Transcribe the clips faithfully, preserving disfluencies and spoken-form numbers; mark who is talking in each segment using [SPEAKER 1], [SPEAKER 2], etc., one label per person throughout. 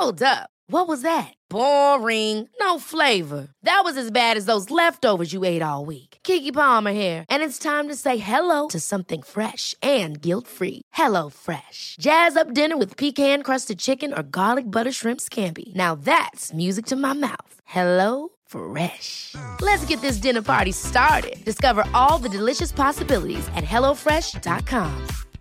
[SPEAKER 1] Hold up. What was that? Boring. No flavor. That was as bad as those leftovers you ate all week. Keke Palmer here, and it's time to say hello to something fresh and guilt-free. Hello Fresh. Jazz up dinner with pecan-crusted chicken or garlic butter shrimp scampi. Now that's music to my mouth. Hello Fresh. Let's get this dinner party started. Discover all the delicious possibilities at hello fresh dot com.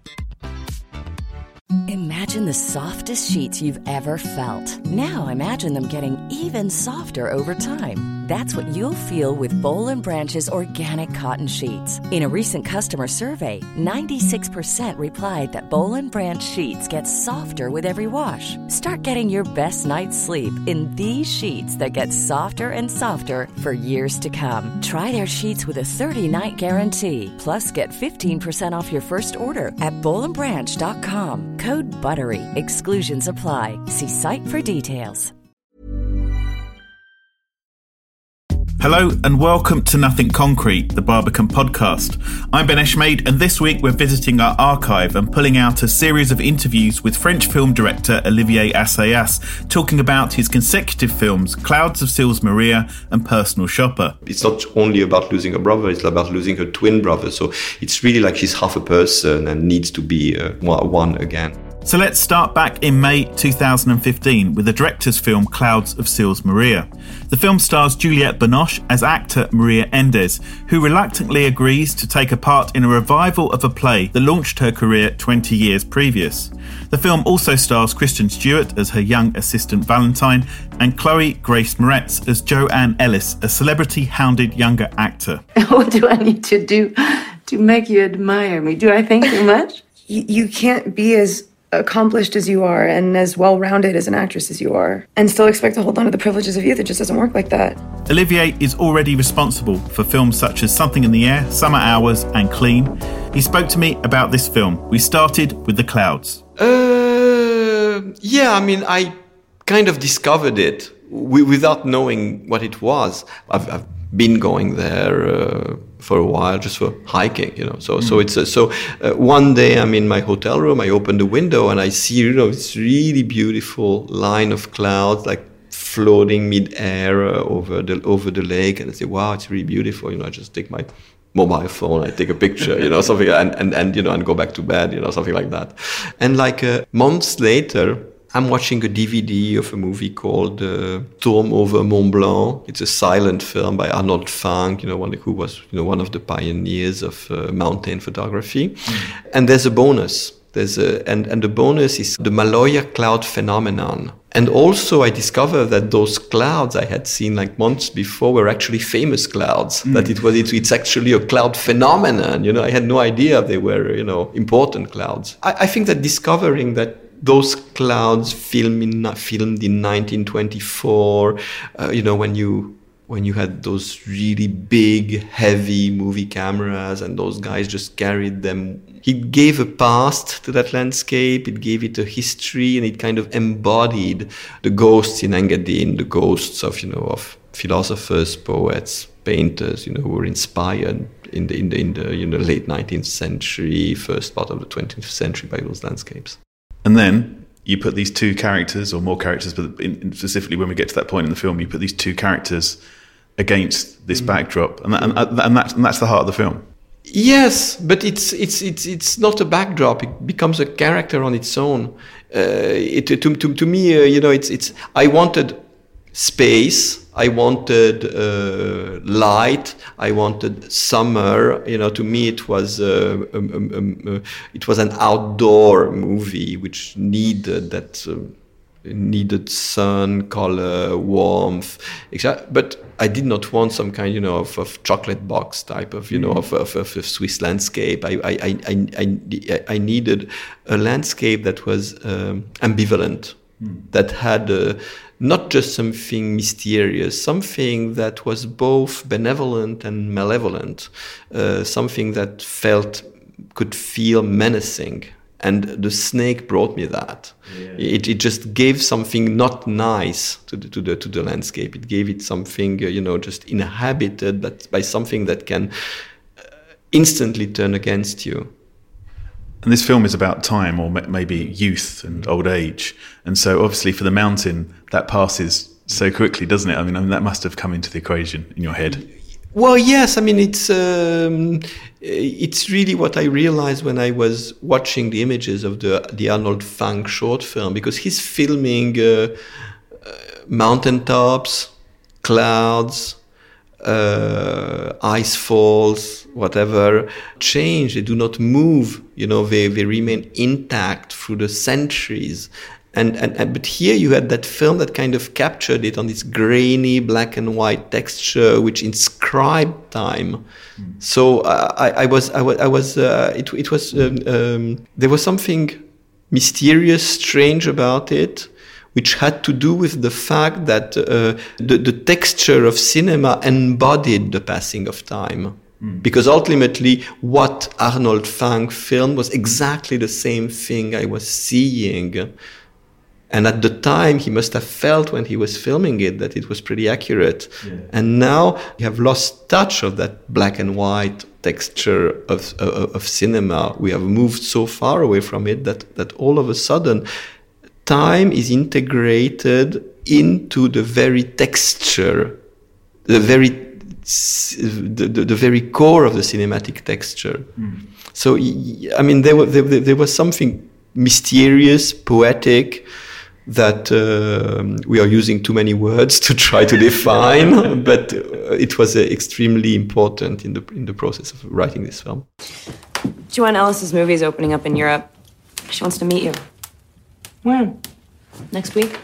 [SPEAKER 2] Imagine the softest sheets you've ever felt. Now imagine them getting even softer over time. That's what you'll feel with Boll and Branch's organic cotton sheets. In a recent customer survey, ninety-six percent replied that Boll and Branch sheets get softer with every wash. Start getting your best night's sleep in these sheets that get softer and softer for years to come. Try their sheets with a thirty-night guarantee. Plus, get fifteen percent off your first order at boll and branch dot com. Code BUTTERY. Exclusions apply. See site for details.
[SPEAKER 3] Hello and welcome to Nothing Concrete, the Barbican podcast. I'm Ben Eshmade, and this week we're visiting our archive and pulling out a series of interviews with French film director Olivier Assayas, talking about his consecutive films Clouds of Sils Maria and Personal Shopper.
[SPEAKER 4] It's not only about losing a brother, it's about losing her twin brother. So it's really like she's half a person and needs to be uh, one again.
[SPEAKER 3] So let's start back in May two thousand fifteen with the director's film Clouds of Sils Maria. The film stars Juliette Binoche as actor Maria Endes, who reluctantly agrees to take a part in a revival of a play that launched her career twenty years previous. The film also stars Kristen Stewart as her young assistant Valentine and Chloe Grace Moretz as Joanne Ellis, a celebrity-hounded younger actor.
[SPEAKER 5] What do I need to do to make you admire me? Do I think too much?
[SPEAKER 6] you, you can't be as accomplished as you are and as well-rounded as an actress as you are and still expect to hold on to the privileges of youth. It just doesn't work like that.
[SPEAKER 3] Olivier is already responsible for films such as Something in the Air, Summer Hours and Clean. He spoke to me about this film. We started with The Clouds.
[SPEAKER 4] Uh, yeah, I mean, I kind of discovered it w- without knowing what it was. I've, I've been going there uh, for a while, just for hiking, you know. So, mm. so it's uh, so. Uh, one day, I'm in my hotel room. I open the window and I see, you know, this really beautiful line of clouds, like floating mid-air uh, over the over the lake. And I say, wow, it's really beautiful. You know, I just take my mobile phone, I take a picture, you know, something, and and and you know, and go back to bed, you know, something like that. And like uh, months later, I'm watching a D V D of a movie called uh, Storm over Mont Blanc. It's a silent film by Arnold Fanck, you know, one who was, you know, one of the pioneers of uh, mountain photography. Mm. And there's a bonus. There's a and and the bonus is the Maloja cloud phenomenon. And also, I discovered that those clouds I had seen like months before were actually famous clouds. Mm. That it was it, it's actually a cloud phenomenon. You know, I had no idea they were, you know, important clouds. I, I think that discovering that those clouds filmed in, filmed in nineteen twenty-four, uh, you know, when you when you had those really big, heavy movie cameras and those guys just carried them. It gave a past to that landscape, it gave it a history, and it kind of embodied the ghosts in Engadine, the ghosts of, you know, of philosophers, poets, painters, you know, who were inspired in the, in the, in the you know, late nineteenth century, first part of the twentieth century by those landscapes.
[SPEAKER 3] And then you put these two characters, or more characters, but in, specifically when we get to that point in the film, you put these two characters against this mm. backdrop, and that, and, and, that's, and that's the heart of the film.
[SPEAKER 4] Yes, but it's it's it's it's not a backdrop. It becomes a character on its own. Uh, it to to to me, uh, you know, it's it's. I wanted space. I wanted uh, light. I wanted summer. You know, to me, it was uh, um, um, um, uh, it was an outdoor movie which needed that uh, needed sun, color, warmth. But I did not want some kind, you know, of, of chocolate box type of, you know, of, of, of a Swiss landscape. I I, I I I needed a landscape that was um, ambivalent, mm. that had a, not just something mysterious, something that was both benevolent and malevolent, uh, something that felt, could feel menacing. And the snake brought me that. Yeah. It it just gave something not nice to the to the to the landscape. It gave it something, uh, you know, just inhabited, but by something that can uh, instantly turn against you.
[SPEAKER 3] And this film is about time, or maybe youth and old age. And so obviously for The Mountain, that passes so quickly, doesn't it? I mean, I mean that must have come into the equation in your head.
[SPEAKER 4] Well, yes. I mean, it's um, it's really what I realized when I was watching the images of the the Arnold Fanck short film, because he's filming uh, uh, mountaintops, clouds, uh, ice falls, whatever, change. They do not move. You know, they, they remain intact through the centuries. And, and, and but here you had that film that kind of captured it on this grainy black and white texture, which inscribed time. Mm. So uh, I, I was I was I was uh, it it was um, um, there was something mysterious, strange about it, which had to do with the fact that uh, the the texture of cinema embodied the passing of time. Because ultimately, what Arnold Fanck filmed was exactly the same thing I was seeing. And at the time, he must have felt when he was filming it that it was pretty accurate. Yeah. And now we have lost touch of that black and white texture of, of, of cinema. We have moved so far away from it that, that all of a sudden, time is integrated into the very texture, the very The, the, the very core of the cinematic texture. Mm. So, I mean, there, were, there, there was something mysterious, poetic, that uh, we are using too many words to try to define, but it was uh, extremely important in the in the process of writing this film.
[SPEAKER 7] Joanne Ellis's movie is opening up in Europe. She wants to meet you.
[SPEAKER 5] When?
[SPEAKER 7] Next week.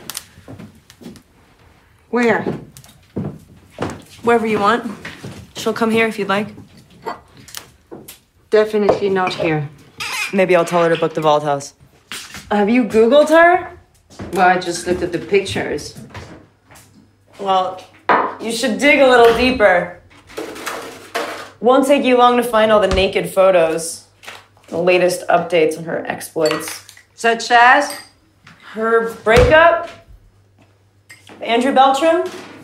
[SPEAKER 5] Where?
[SPEAKER 7] Wherever you want. She'll come here if you'd like.
[SPEAKER 5] Definitely not here.
[SPEAKER 7] Maybe I'll tell her to book the Vault House.
[SPEAKER 5] Have you Googled her? Well, I just looked at the pictures.
[SPEAKER 7] Well, you should dig a little deeper. Won't take you long to find all the naked photos. The latest updates on her exploits.
[SPEAKER 5] Such as?
[SPEAKER 7] Her breakup? Andrew Beltram?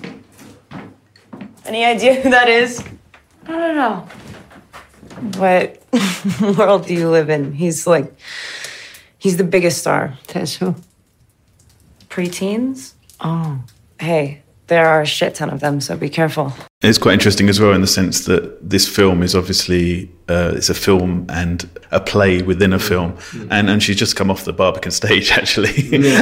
[SPEAKER 7] Any idea who that is?
[SPEAKER 5] I don't know.
[SPEAKER 7] What world do you live in? He's like, he's the biggest star.
[SPEAKER 5] Says who?
[SPEAKER 7] Preteens?
[SPEAKER 5] Oh.
[SPEAKER 7] Hey, there are a shit ton of them, so be careful.
[SPEAKER 3] It's quite interesting as well in the sense that this film is obviously, uh, it's a film and a play within a film. Mm-hmm. And, and she's just come off the Barbican stage, actually.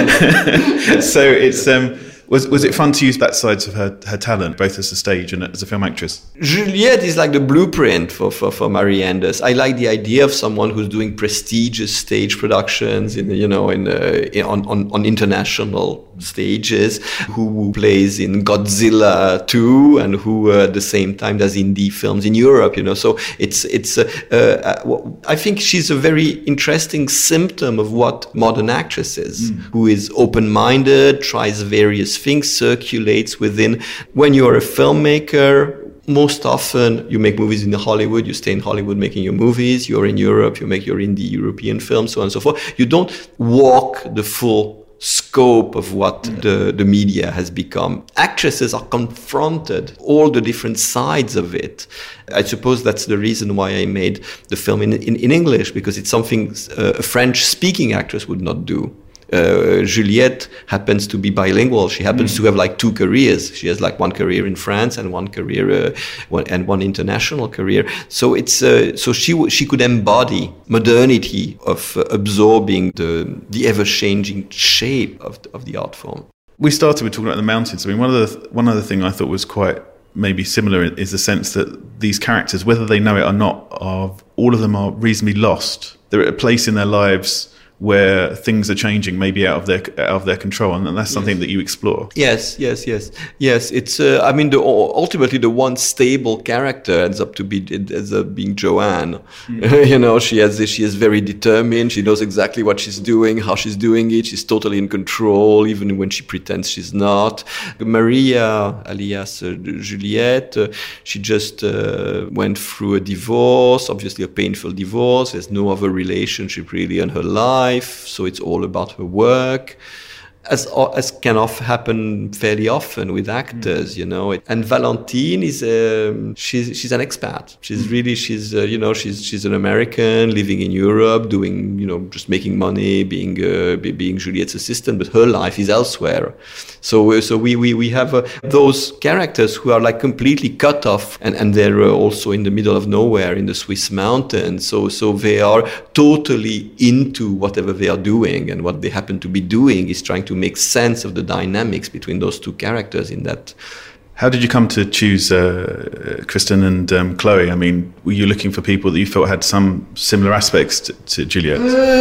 [SPEAKER 3] Yeah. So it's... Um, Was was it fun to use that side of her, her talent, both as a stage and as a film actress?
[SPEAKER 4] Juliette is like the blueprint for, for, for Marie Endes. I like the idea of someone who's doing prestigious stage productions, in you know, in, uh, in on, on on international stages, who plays in Godzilla two, and who uh, at the same time does indie films in Europe. You know, so it's it's. Uh, uh, I think she's a very interesting symptom of what modern actress is, mm. who is open-minded, tries various things, circulates within. When you're a filmmaker, most often you make movies in Hollywood, you stay in Hollywood making your movies, you're in Europe, you make your indie European films, so on and so forth. You don't walk the full scope of what the, the media has become. Actresses are confronted, all the different sides of it. I suppose that's the reason why I made the film in, in, in English, because it's something uh, a French-speaking actress would not do. Uh, Juliette happens to be bilingual. She happens mm. to have like two careers. She has like one career in France and one career uh, one, and one international career. So it's uh, so she w- she could embody modernity of uh, absorbing the the ever changing shape of the, of the art form.
[SPEAKER 3] We started with talking about the mountains. I mean, one of the one other thing I thought was quite maybe similar is the sense that these characters, whether they know it or not, are all of them are reasonably lost. They're at a place in their lives where things are changing, maybe out of their out of their control, and that's something yes. that you explore.
[SPEAKER 4] Yes, yes, yes, yes. It's uh, I mean, the, ultimately the one stable character ends up to be ends up being Joanne. Mm. You know, she has she is very determined. She knows exactly what she's doing, how she's doing it. She's totally in control, even when she pretends she's not. Maria, alias uh, Juliette, uh, she just uh, went through a divorce, obviously a painful divorce. There's no other relationship really in her life. So it's all about her work. as as can of happen fairly often with actors, you know. And Valentine is um, she's she's an expat. She's really she's uh, you know she's she's an American living in Europe, doing you know just making money, being uh, being Juliette's assistant, but her life is elsewhere. So uh, so we we we have uh, those characters who are like completely cut off, and and they're uh, also in the middle of nowhere in the Swiss mountains. So so they are totally into whatever they are doing, and what they happen to be doing is trying to make sense of the dynamics between those two characters in that.
[SPEAKER 3] How did you come to choose uh, Kristen and um, Chloe? I mean, were you looking for people that you thought had some similar aspects to, to Juliette?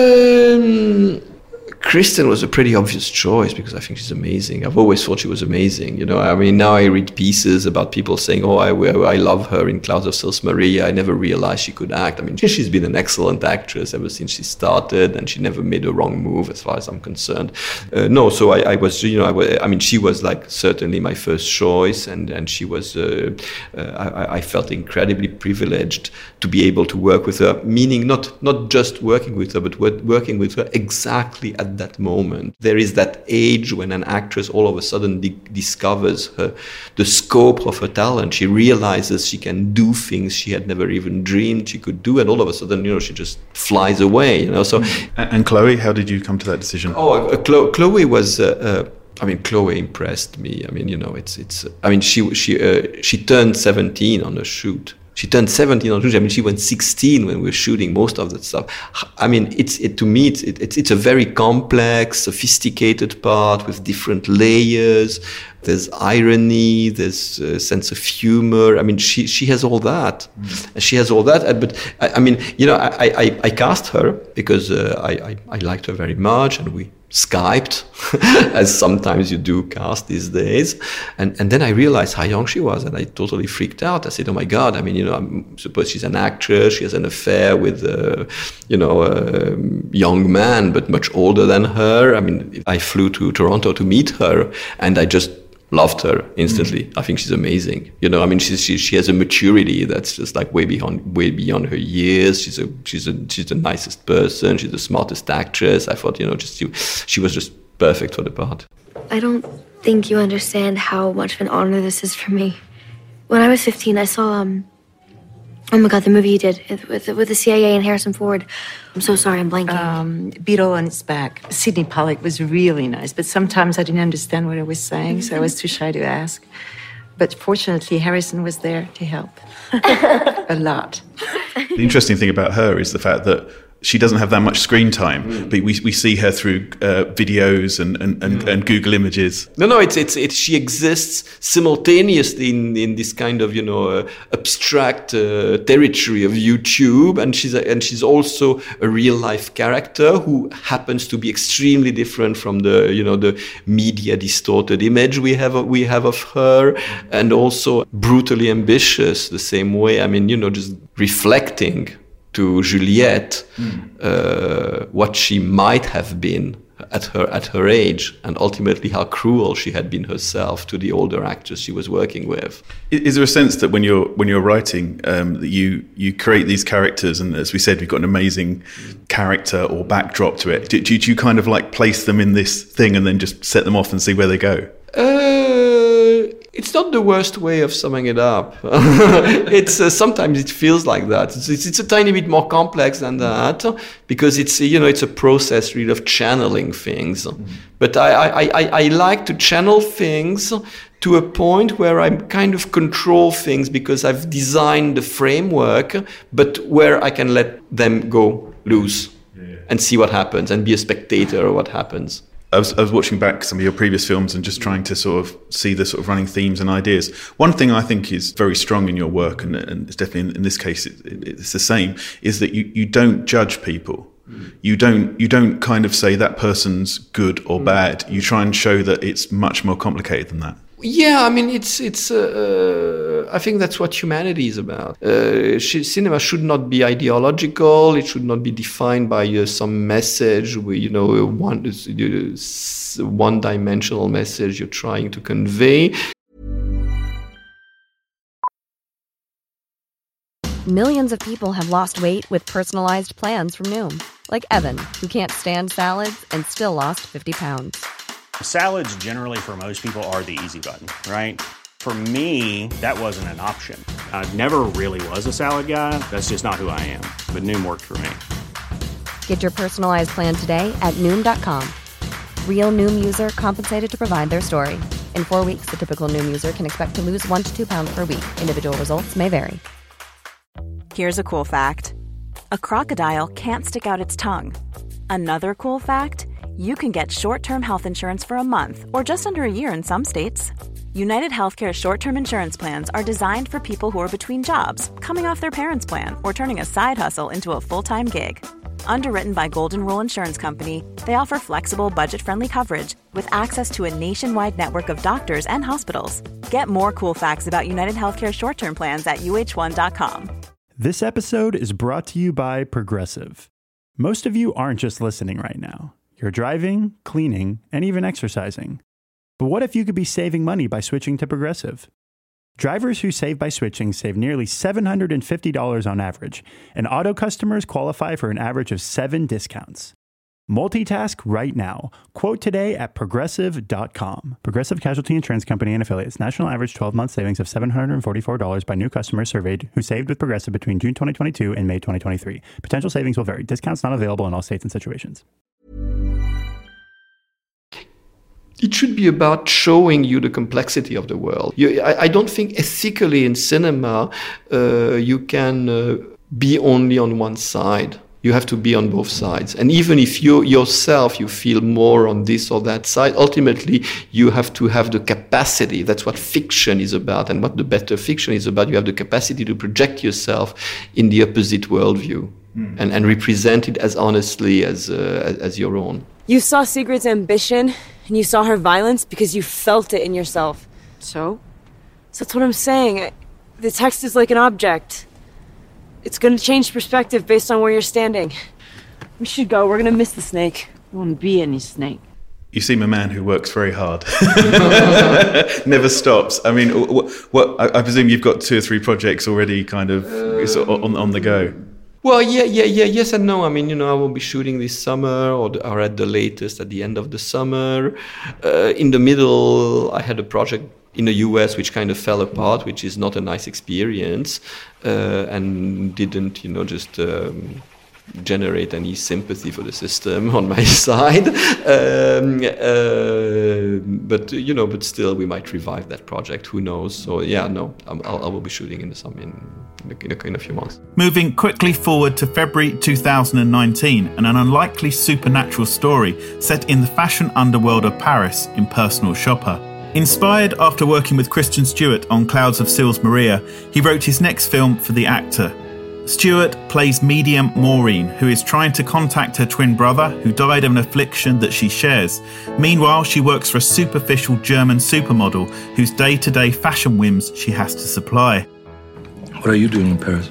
[SPEAKER 4] Um, Kristen was a pretty obvious choice because I think she's amazing. I've always thought she was amazing. You know, I mean, now I read pieces about people saying, "Oh, I, I love her in Clouds of Sils Maria. I never realized she could act." I mean, she's been an excellent actress ever since she started, and she never made a wrong move, as far as I'm concerned. Uh, no, so I, I was, you know, I, was, I mean, she was like certainly my first choice, and and she was. Uh, uh, I, I felt incredibly privileged to be able to work with her. Meaning, not not just working with her, but working with her exactly at that moment. There is that age when an actress all of a sudden di- discovers her, the scope of her talent. She realizes she can do things she had never even dreamed she could do, and all of a sudden, you know, she just flies away. You know. So,
[SPEAKER 3] and, and Chloe, how did you come to that decision?
[SPEAKER 4] Oh, uh, Chloe, Chloe was. Uh, uh, I mean, Chloe impressed me. I mean, you know, it's it's. I mean, she she uh, she turned seventeen on a shoot. She turned seventeen on shoot. I mean, she went sixteen when we were shooting most of that stuff. I mean, it's it to me, it's it's it's a very complex, sophisticated part with different layers. There's irony, there's a sense of humor. I mean, she she has all that. Mm. She has all that. But I, I mean, you know, I I, I cast her because uh, I, I I liked her very much, and we Skyped, as sometimes you do cast these days. And and then I realized how young she was, and I totally freaked out. I said, oh my God, I mean, you know, I suppose she's an actress, she has an affair with, uh, you know, a young man, but much older than her. I mean, I flew to Toronto to meet her, and I just loved her instantly. Mm. I think she's amazing. You know, I mean, she's, she she has a maturity that's just like way beyond way beyond her years. She's a she's a she's the nicest person. She's the smartest actress. I thought, you know, just she, she was just perfect for the part.
[SPEAKER 8] I don't think you understand how much of an honor this is for me. When I was fifteen, I saw um. Oh my God, the movie you did with with the C I A and Harrison Ford. I'm so sorry, I'm blanking.
[SPEAKER 5] Um, Beetle on its Back. Sidney Pollack was really nice, but sometimes I didn't understand what I was saying, so I was too shy to ask. But fortunately, Harrison was there to help. A lot.
[SPEAKER 3] The interesting thing about her is the fact that she doesn't have that much screen time, mm. but we we see her through uh, videos and and, and, mm. and Google Images.
[SPEAKER 4] No, no, it's it's it. She exists simultaneously in, in this kind of you know uh, abstract uh, territory of YouTube, and she's a, and she's also a real life character who happens to be extremely different from the you know the media distorted image we have of, we have of her, and also brutally ambitious the same way. I mean, you know, just reflecting to Juliette, mm. uh, what she might have been at her at her age, and ultimately how cruel she had been herself to the older actress she was working with.
[SPEAKER 3] Is there a sense that when you're when you're writing, um, that you you create these characters, and as we said, we've got an amazing character or backdrop to it? Do, do you kind of like place them in this thing and then just set them off and see where they go?
[SPEAKER 4] Uh, It's not the worst way of summing it up. It's uh, sometimes it feels like that. It's, it's it's a tiny bit more complex than that because it's you know it's a process really of channeling things. Mm-hmm. But I, I, I, I like to channel things to a point where I kind of control things because I've designed the framework, but where I can let them go loose yeah. and see what happens and be a spectator of what happens.
[SPEAKER 3] I was, I was watching back some of your previous films and just trying to sort of see the sort of running themes and ideas. One thing I think is very strong in your work, and, and it's definitely in, in this case it, it, it's the same, is that you, you don't judge people. Mm. You don't you don't kind of say that person's good or mm. bad. You try and show that it's much more complicated than that.
[SPEAKER 4] Yeah, I mean, it's it's. Uh, I think that's what humanity is about. Uh, sh- cinema should not be ideological. It should not be defined by uh, some message, where, you know, one uh, one-dimensional message you're trying to convey.
[SPEAKER 9] Millions of people have lost weight with personalized plans from Noom, like Evan, who can't stand salads and still lost fifty pounds.
[SPEAKER 10] Salads generally for most people are the easy button, right? For me, that wasn't an option. I never really was a salad guy. That's just not who I am. But Noom worked for me.
[SPEAKER 9] Get your personalized plan today at Noom dot com. Real Noom user compensated to provide their story. In four weeks, the typical Noom user can expect to lose one to two pounds per week. Individual results may vary.
[SPEAKER 11] Here's a cool fact. A crocodile can't stick out its tongue. Another cool fact, you can get short-term health insurance for a month or just under a year in some states. United Healthcare short-term insurance plans are designed for people who are between jobs, coming off their parents' plan, or turning a side hustle into a full-time gig. Underwritten by Golden Rule Insurance Company, they offer flexible, budget-friendly coverage with access to a nationwide network of doctors and hospitals. Get more cool facts about United Healthcare short-term plans at U H one dot com.
[SPEAKER 12] This episode is brought to you by Progressive. Most of you aren't just listening right now. You're driving, cleaning, and even exercising. But what if you could be saving money by switching to Progressive? Drivers who save by switching save nearly seven hundred fifty dollars on average, and auto customers qualify for an average of seven discounts. Multitask right now. Quote today at progressive dot com. Progressive Casualty Insurance Company and Affiliates. National average twelve-month savings of seven hundred forty-four dollars by new customers surveyed who saved with Progressive between June twenty twenty-two and May twenty twenty-three. Potential savings will vary. Discounts not available in all states and situations.
[SPEAKER 4] It should be about showing you the complexity of the world. You, I, I don't think ethically in cinema uh, you can uh, be only on one side. You have to be on both sides. And even if you yourself, you feel more on this or that side, ultimately you have to have the capacity. That's what fiction is about and what the better fiction is about. You have the capacity to project yourself in the opposite worldview mm. and, and represent it as honestly as, uh, as your own.
[SPEAKER 7] You saw Sigrid's ambition and you saw her violence because you felt it in yourself. So? So that's what I'm saying. The text is like an object. It's gonna change perspective based on where you're standing. We should go. We're gonna miss the snake.
[SPEAKER 5] There won't be any snake.
[SPEAKER 3] You seem a man who works very hard. Never stops. I mean, what, what I, I presume you've got two or three projects already kind of uh, sort of on, on the go.
[SPEAKER 4] Well, yeah, yeah, yeah, yes and no. I mean, you know, I will be shooting this summer or, the, or at the latest at the end of the summer. Uh, in the middle, I had a project in the U S which kind of fell apart, which is not a nice experience, uh, and didn't, you know, just um, generate any sympathy for the system on my side. Um, uh, but, you know, but still we might revive that project. Who knows? So, yeah, no, I'm, I'll, I will be shooting in the summer in, in, a, in a few months.
[SPEAKER 3] Moving quickly forward to February two thousand nineteen, and an unlikely supernatural story set in the fashion underworld of Paris in Personal Shopper. Inspired after working with Kristen Stewart on Clouds of Sils Maria, he wrote his next film for the actor. Stewart plays medium Maureen, who is trying to contact her twin brother, who died of an affliction that she shares. Meanwhile, she works for a superficial German supermodel whose day-to-day fashion whims she has to supply.
[SPEAKER 13] What are you doing in Paris?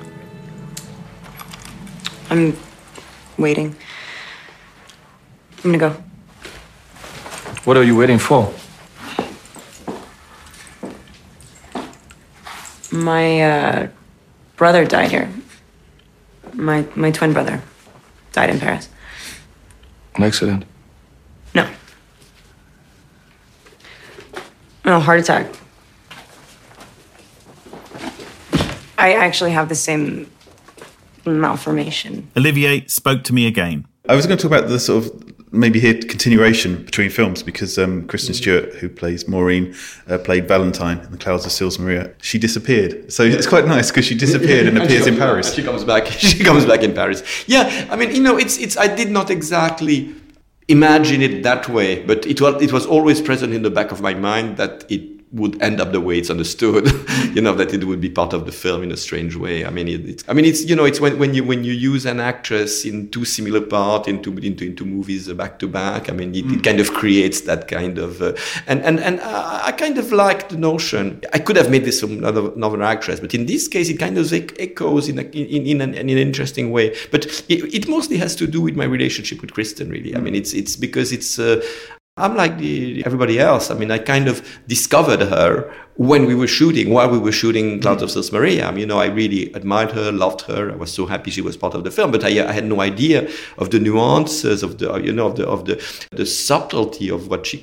[SPEAKER 7] I'm waiting. I'm gonna go.
[SPEAKER 13] What are you waiting for?
[SPEAKER 7] My uh, brother died here. My my twin brother died in Paris.
[SPEAKER 13] An accident?
[SPEAKER 7] No. No, heart attack. I actually have the same malformation.
[SPEAKER 3] Olivier spoke to me again. I was going to talk about the sort of maybe here continuation between films, because um, Kristen Stewart, who plays Maureen, uh, played Valentine in The Clouds of Sils Maria. She disappeared. So it's quite nice because she disappeared and appears in Paris.
[SPEAKER 4] Back. She comes back. She comes back in Paris. Yeah, I mean, you know, it's it's. I did not exactly imagine it that way, but it was it was always present in the back of my mind that it would end up the way it's understood, you know, that it would be part of the film in a strange way. I mean, it, it's, I mean, it's, you know, it's when, when you, when you use an actress in two similar parts into, into, into movies back to back, I mean, it, mm. it kind of creates that kind of, uh, and, and, and I, I kind of like the notion. I could have made this from another, another actress, but in this case, it kind of echoes in, a, in, in, an, in an interesting way. But it, it mostly has to do with my relationship with Kristen, really. I mean, it's, it's because it's, uh, I'm like the, everybody else. I mean, I kind of discovered her when we were shooting, while we were shooting Clouds of Sils Maria. I mean, you know, I really admired her, loved her. I was so happy she was part of the film, but I, I had no idea of the nuances, of the, you know, of the, of the, the subtlety of what she could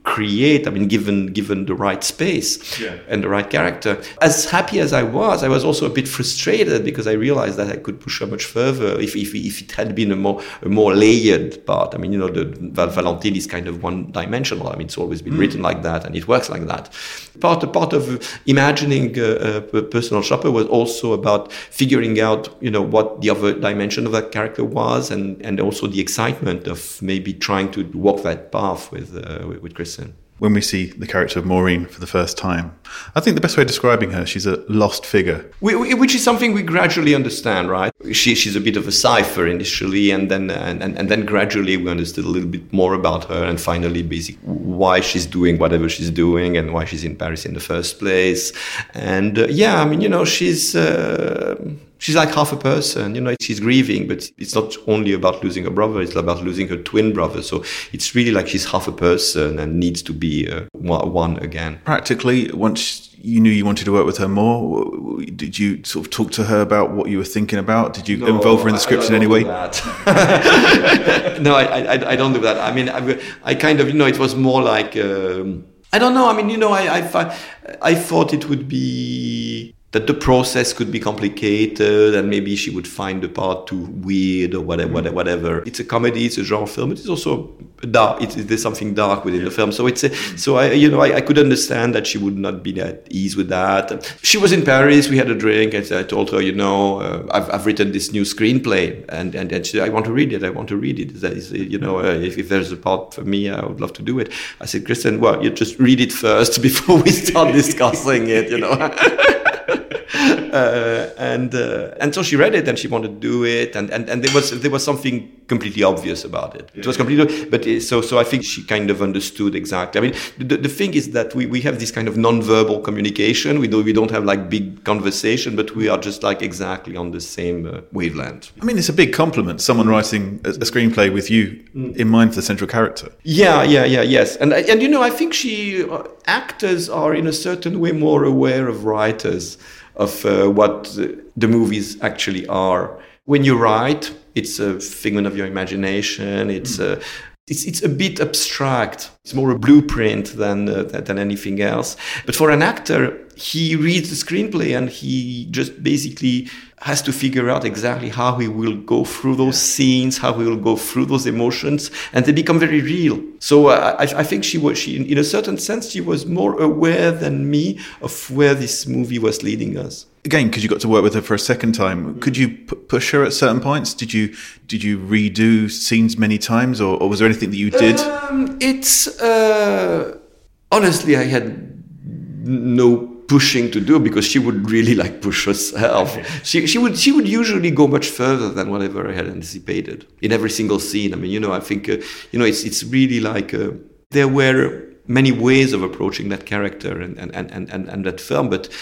[SPEAKER 4] create, I mean, given given the right space yeah. and the right character. As happy as I was, I was also a bit frustrated because I realized that I could push her much further if if, if it had been a more a more layered part. I mean, you know, the Val- Valentine is kind of one-dimensional. I mean, it's always been mm. written like that, and it works like that. Part part of imagining uh, a personal shopper was also about figuring out, you know, what the other dimension of that character was, and and also the excitement of maybe trying to walk that path with uh, with, with Kristen.
[SPEAKER 3] When we see the character of Maureen for the first time, I think the best way of describing her, she's a lost figure.
[SPEAKER 4] We, we, which is something we gradually understand, right? She, she's a bit of a cipher initially, and then and, and, and then gradually we understood a little bit more about her, and finally basically why she's doing whatever she's doing and why she's in Paris in the first place. And uh, yeah, I mean, you know, she's... Uh, She's like half a person, you know, she's grieving, but it's not only about losing her brother, it's about losing her twin brother. So it's really like she's half a person and needs to be uh, one again.
[SPEAKER 3] Practically, once you knew you wanted to work with her more, did you sort of talk to her about what you were thinking about? Did you no, involve her in the script in any way?
[SPEAKER 4] no, I, I, I don't do that. I mean, I, I kind of, you know, it was more like, um, I don't know. I mean, you know, I, I, I thought it would be... that the process could be complicated and maybe she would find the part too weird or whatever. Mm. whatever. It's a comedy, it's a genre film. It is also dark. It, there's something dark within yeah. the film. So it's a, so I you know I, I could understand that she would not be at ease with that. She was in Paris. We had a drink, and I told her, you know, uh, I've I've written this new screenplay, and and, and she said, I want to read it. I want to read it. That is, you know, uh, if, if there's a part for me, I would love to do it. I said, Kristen, well, you just read it first before we start discussing it. You know. Uh, and uh, and so she read it and she wanted to do it, and, and, and there was there was something completely obvious about it. It was completely, but it, so so I think she kind of understood exactly. I mean, the, the thing is that we, we have this kind of non-verbal communication. We do we don't have like big conversation, but we are just like exactly on the same uh, wavelength.
[SPEAKER 3] I mean, it's a big compliment. Someone writing a, a screenplay with you mm. in mind for the central character.
[SPEAKER 4] Yeah, yeah, yeah, yes, and and you know, I think she uh, actors are in a certain way more aware of writers. Of uh, what the movies actually are. When you write, it's a figment of your imagination. It's mm. a, it's it's a bit abstract. It's more a blueprint than uh, than anything else. But for an actor, he reads the screenplay and he just basically has to figure out exactly how he will go through those yeah. scenes, how he will go through those emotions, and they become very real. So uh, I, I think she was, she, in a certain sense, she was more aware than me of where this movie was leading us.
[SPEAKER 3] Again, because you got to work with her for a second time, could you p- push her at certain points? Did you did you redo scenes many times, or, or was there anything that you did?
[SPEAKER 4] Um, it's uh, honestly, I had no pushing to do because she would really like push herself. She she would she would usually go much further than whatever I had anticipated in every single scene. I mean, you know, I think uh, you know it's it's really like uh, there were many ways of approaching that character and and, and, and, and that film, but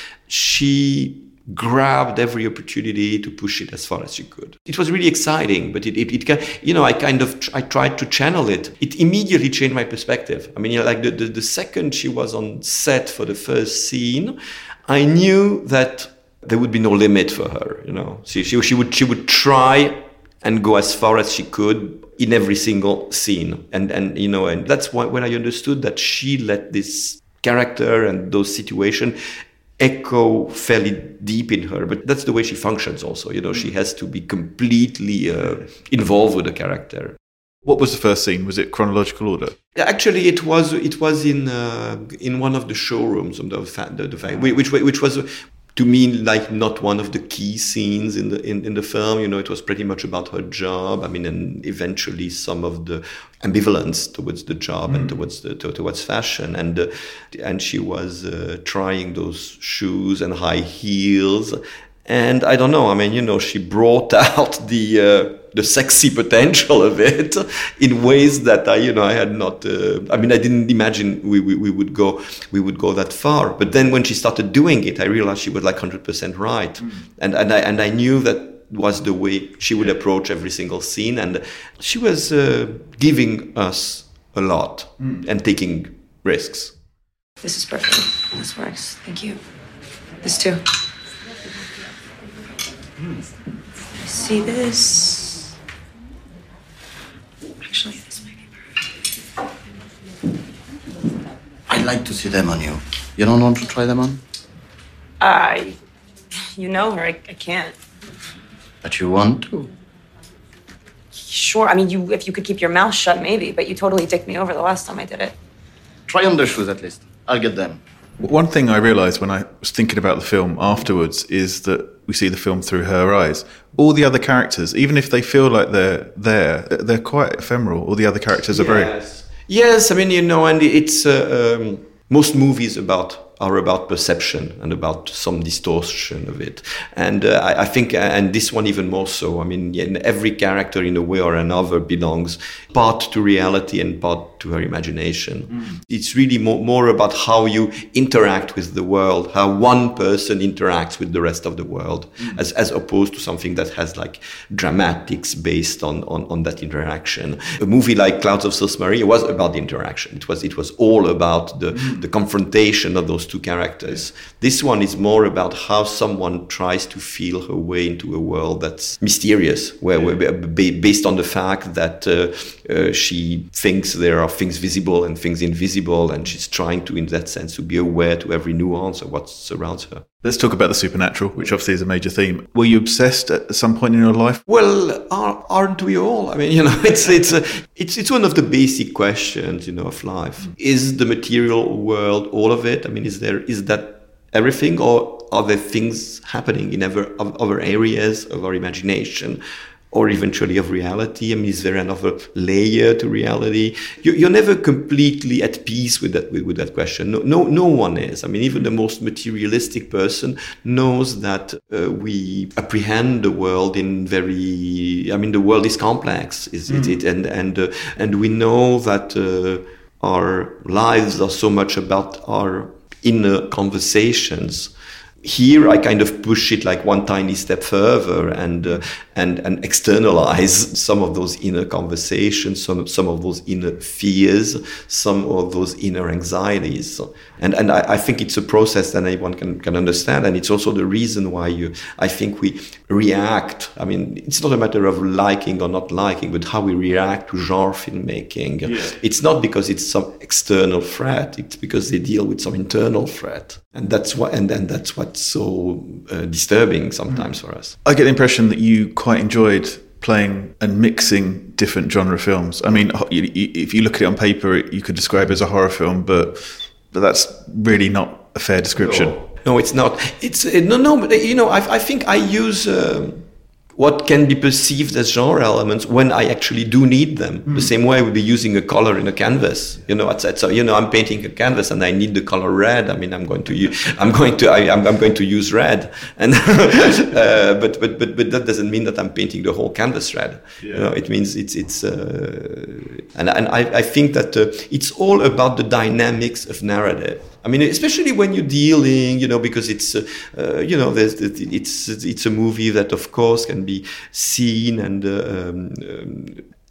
[SPEAKER 4] she grabbed every opportunity to push it as far as she could. It was really exciting, but it, it, it you know, I kind of, I tried to channel it. It immediately changed my perspective. I mean, you know, like the, the, the second she was on set for the first scene, I knew that there would be no limit for her, you know. She, she, she would, she would try and go as far as she could in every single scene. And, and you know, and that's why when I understood that she let this character and those situations echo fairly deep in her, but that's the way she functions also. You know, she has to be completely uh, involved with the character.
[SPEAKER 3] What was the first scene? Was it chronological order?
[SPEAKER 4] Actually, it was it was in uh, in one of the showrooms of the, the, the which which was to me like not one of the key scenes in the in, in the film. You know, it was pretty much about her job. I mean, and eventually some of the ambivalence towards the job mm. and towards the to, towards fashion, and uh, and she was uh, trying those shoes and high heels, and I don't know. I mean, you know, she brought out the uh, the sexy potential of it in ways that I, you know, I had not. Uh, I mean, I didn't imagine we, we we would go we would go that far. But then when she started doing it, I realized she was like one hundred percent right, mm. and and I and I knew that was the way she would approach every single scene, and she was uh, giving us a lot mm. and taking risks.
[SPEAKER 6] This is perfect. This works. Thank you. This too. Mm. See this? Actually, this might be perfect.
[SPEAKER 14] like to see them on you. You don't want to try them on?
[SPEAKER 7] I... You know her, I, I can't.
[SPEAKER 14] But you want to?
[SPEAKER 7] Sure, I mean, you if you could keep your mouth shut, maybe, but you totally dicked me over the last time I did it.
[SPEAKER 14] Try on their shoes at least. I'll get them.
[SPEAKER 3] One thing I realised when I was thinking about the film afterwards is that we see the film through her eyes. All the other characters, even if they feel like they're there, they're quite ephemeral. All the other characters are very...
[SPEAKER 4] Yes, yes I mean, you know, and it's... Uh, um, most movies about are about perception and about some distortion of it. And uh, I, I think, and this one even more so, I mean, every character in a way or another belongs part to reality and part to her imagination. Mm. It's really more, more about how you interact with the world, how one person interacts with the rest of the world, mm. as, as opposed to something that has like dramatics based on, on, on that interaction. A movie like Clouds of Sils Maria was about the interaction. It was, it was all about the, mm. the confrontation of those two characters. This one is more about how someone tries to feel her way into a world that's mysterious, where we're based on the fact that uh, uh, she thinks there are things visible and things invisible, and she's trying to, in that sense, to be aware to every nuance of what surrounds her.
[SPEAKER 3] Let's talk about the supernatural, which obviously is a major theme. Were you obsessed at some point in your life?
[SPEAKER 4] Well, aren't we all? I mean, you know, it's it's a, it's it's one of the basic questions, you know, of life. Mm. Is the material world all of it? I mean, is there is that everything, or are there things happening in other other areas of our imagination, or eventually of reality? I mean, is there another layer to reality? You, you're never completely at peace with that with, with that question. No, no, no one is. I mean, even the most materialistic person knows that uh, we apprehend the world in very. I mean, the world is complex, is mm. it, it? And and uh, and we know that uh, our lives are so much about our inner conversations. Here, I kind of push it like one tiny step further and uh, and and externalize some of those inner conversations, some some of those inner fears, some of those inner anxieties, and and I, I think it's a process that anyone can can understand, and it's also the reason why you I think we react. I mean, it's not a matter of liking or not liking, but how we react to genre filmmaking. Yeah. It's not because it's some external threat; it's because they deal with some internal threat, and that's what and and that's what. so uh, disturbing sometimes for us.
[SPEAKER 3] I get the impression that you quite enjoyed playing and mixing different genre films. I mean, if you look at it on paper, you could describe it as a horror film, but but that's really not a fair description.
[SPEAKER 4] No, no it's not. It's uh, no, no. But you know, I, I think I use uh, what can be perceived as genre elements when I actually do need them. Mm. The same way I would be using a color in a canvas. You know, it's, it's, so you know, I'm painting a canvas and I need the color red. I mean, I'm going to use, I'm going to, I, I'm, I'm going to use red. And uh, but but but but that doesn't mean that I'm painting the whole canvas red. Yeah. You know, it means it's it's. Uh, and and I, I think that uh, it's all about the dynamics of narrative. I mean, especially when you're dealing, you know, because it's, uh, uh, you know, there's, it's it's a movie that, of course, can be seen and uh, um, um,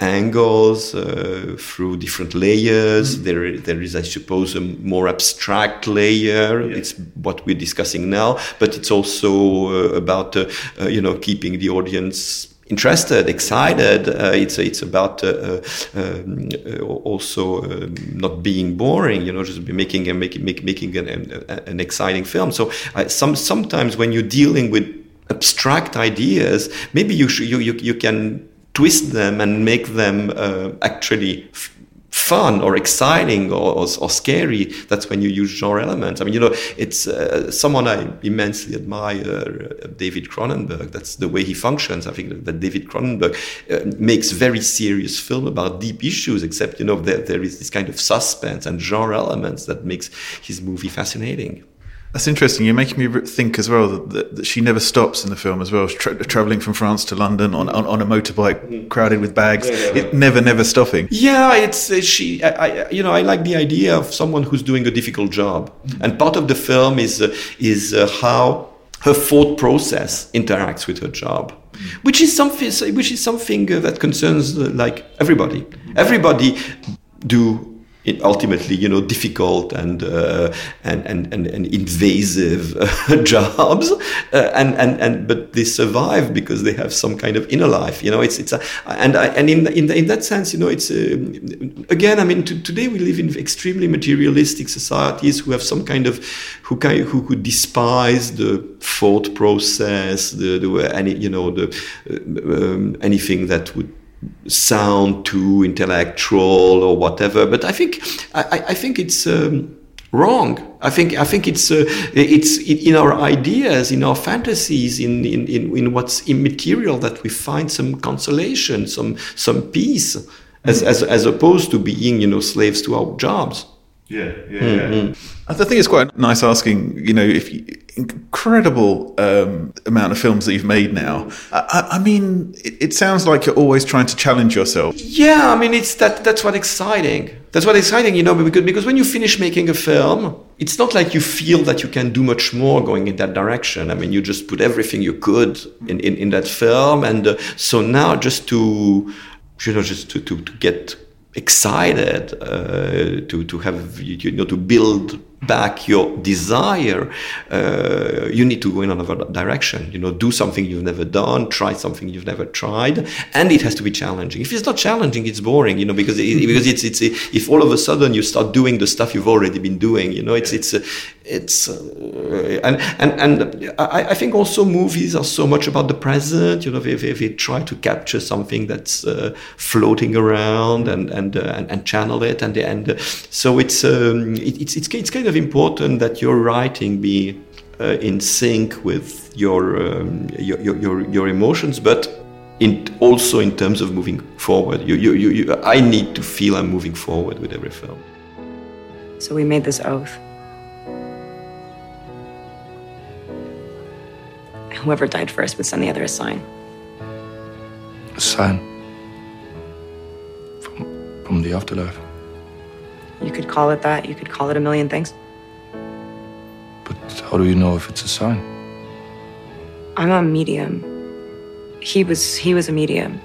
[SPEAKER 4] angles uh, through different layers. Mm-hmm. There, there is, I suppose, a more abstract layer. Yeah. It's what we're discussing now, but it's also uh, about, uh, uh, you know, keeping the audience interested, excited. Uh, it's it's about uh, um, uh, also uh, not being boring. You know, just making a making make, making an, an, an exciting film. So uh, some sometimes when you're dealing with abstract ideas, maybe you sh- you, you you can twist them and make them uh, actually F- fun or exciting or, or, or scary. That's when you use genre elements. I mean, you know, it's uh, someone I immensely admire, uh, David Cronenberg. That's the way he functions. I think that, that David Cronenberg uh, makes very serious film about deep issues, except, you know, there, there is this kind of suspense and genre elements that makes his movie fascinating.
[SPEAKER 3] That's interesting. You're making me think as well that, that, that she never stops in the film as well. Tra- traveling from France to London on, on, on a motorbike, mm. crowded with bags. Yeah, yeah, yeah. It never, never stopping.
[SPEAKER 4] Yeah, it's uh, she. I, I, you know, I like the idea of someone who's doing a difficult job, mm. and part of the film is uh, is uh, how her thought process interacts with her job, mm. which is something which is something uh, that concerns uh, like everybody. Everybody do. ultimately, you know, difficult and uh, and, and and and invasive uh, jobs, uh, and and and but they survive because they have some kind of inner life. You know, it's it's a, and I, and in in in that sense, you know, it's uh, again. I mean, to, today we live in extremely materialistic societies who have some kind of who kind who who despise the thought process, the, the any you know the uh, um, anything that would sound too intellectual or whatever. But I think I, I think it's um, wrong. I think I think it's uh, it's in our ideas, in our fantasies, in, in, in, in what's immaterial that we find some consolation, some some peace, as as as opposed to being, you know, slaves to our jobs.
[SPEAKER 3] Yeah, yeah, mm-hmm. yeah. I think it's quite nice asking, you know, if you, incredible um, amount of films that you've made now. I, I mean, it, it sounds like you're always trying to challenge yourself.
[SPEAKER 4] Yeah, I mean, it's that. That's what's exciting. That's what's exciting, you know, because because when you finish making a film, it's not like you feel that you can do much more going in that direction. I mean, you just put everything you could in in, in that film, and uh, so now just to, you know, just to to, to get excited, uh, to to have, you know, to build back your desire, uh, you need to go in another direction. You know, do something you've never done, try something you've never tried, and it has to be challenging. If it's not challenging, it's boring. You know, because it, because it's it's if all of a sudden you start doing the stuff you've already been doing. You know, it's it's it's uh, and and and I, I think also movies are so much about the present. You know, if if they try to capture something that's uh, floating around and and, uh, and and channel it, and and uh, so it's um, it, it's it's it's kind of important that your writing be uh, in sync with your, um, your your your emotions, but in also in terms of moving forward. You, you, you, you, I need to feel I'm moving forward with every film.
[SPEAKER 6] So we made this oath. Whoever died first would send the other a sign.
[SPEAKER 13] A sign? From, from the afterlife?
[SPEAKER 6] You could call it that. You could call it a million things.
[SPEAKER 13] But how do you know if it's a sign?
[SPEAKER 6] I'm a medium. He was he was a medium.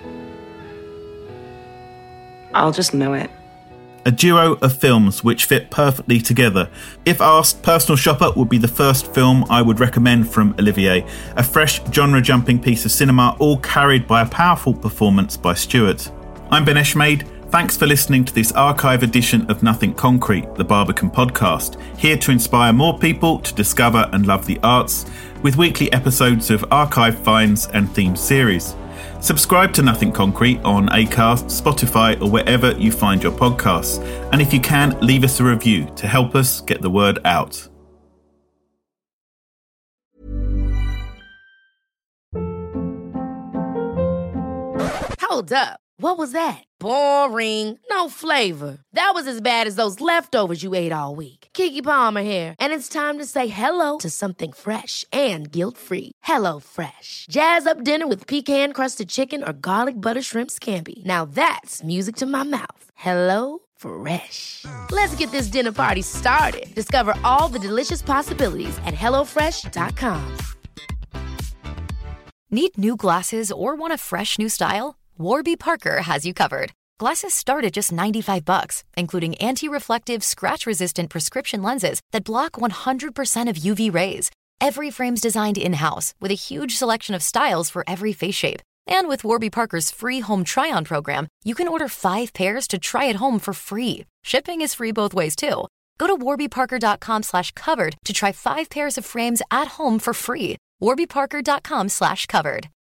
[SPEAKER 6] I'll just know it.
[SPEAKER 3] A duo of films which fit perfectly together. If asked, Personal Shopper would be the first film I would recommend from Olivier. A fresh, genre-jumping piece of cinema, all carried by a powerful performance by Stuart. I'm Ben Eshmade. Thanks for listening to this archive edition of Nothing Concrete, the Barbican podcast, here to inspire more people to discover and love the arts, with weekly episodes of archive finds and themed series. Subscribe to Nothing Concrete on Acast, Spotify, or wherever you find your podcasts. And if you can, leave us a review to help us get the word out.
[SPEAKER 1] Hold up. What was that? Boring. No flavor. That was as bad as those leftovers you ate all week. Keke Palmer here. And it's time to say hello to something fresh and guilt-free. Hello Fresh. Jazz up dinner with pecan-crusted chicken or garlic butter shrimp scampi. Now that's music to my mouth. Hello Fresh. Let's get this dinner party started. Discover all the delicious possibilities at hello fresh dot com.
[SPEAKER 15] Need new glasses or want a fresh new style? Warby Parker has you covered. Glasses start at just ninety-five bucks, including anti-reflective, scratch-resistant prescription lenses that block one hundred percent of U V rays. Every frame's designed in-house with a huge selection of styles for every face shape. And with Warby Parker's free home try-on program, you can order five pairs to try at home for free. Shipping is free both ways, too. Go to warby parker dot com slash covered to try five pairs of frames at home for free. warby parker dot com slash covered.